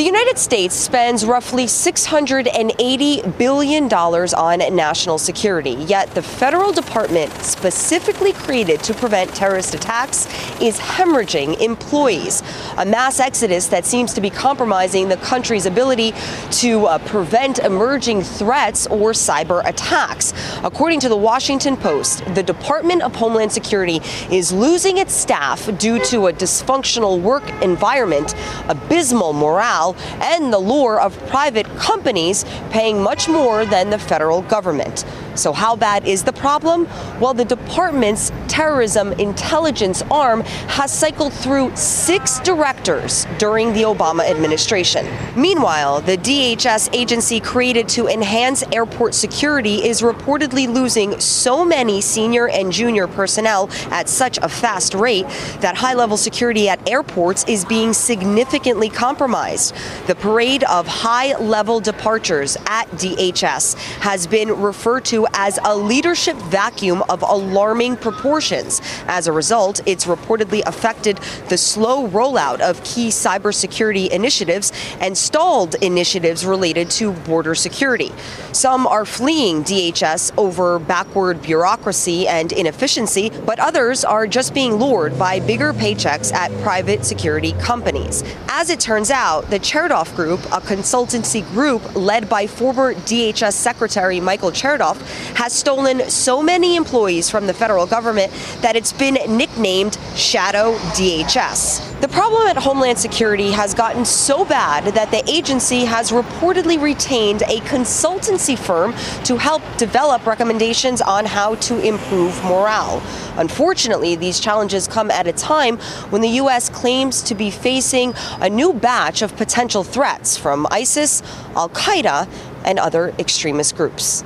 United States spends roughly $680 billion on national security, yet the federal department specifically created to prevent terrorist attacks is hemorrhaging employees. A mass exodus that seems to be compromising the country's ability to prevent emerging threats or cyber attacks. According to the Washington Post, the Department of Homeland Security is losing its staff due to a dysfunctional work environment, abysmal morale, and the lure of private companies paying much more than the federal government. So how bad is the problem? Well, the department's terrorism intelligence arm has cycled through 6 directors during the Obama administration. Meanwhile, the DHS agency created to enhance airport security is reportedly losing so many senior and junior personnel at such a fast rate that high-level security at airports is being significantly compromised. The parade of high-level departures at DHS has been referred to as a leadership vacuum of alarming proportions. As a result, it's reportedly affected the slow rollout of key cybersecurity initiatives and stalled initiatives related to border security. Some are fleeing DHS over backward bureaucracy and inefficiency, but others are just being lured by bigger paychecks at private security companies. As it turns out, the Chertoff Group, a consultancy group led by former DHS Secretary Michael Chertoff, has stolen so many employees from the federal government that it's been nicknamed Shadow DHS. The problem at Homeland Security has gotten so bad that the agency has reportedly retained a consultancy firm to help develop recommendations on how to improve morale. Unfortunately, these challenges come at a time when the U.S. claims to be facing a new batch of potential threats from ISIS, Al-Qaeda, and other extremist groups.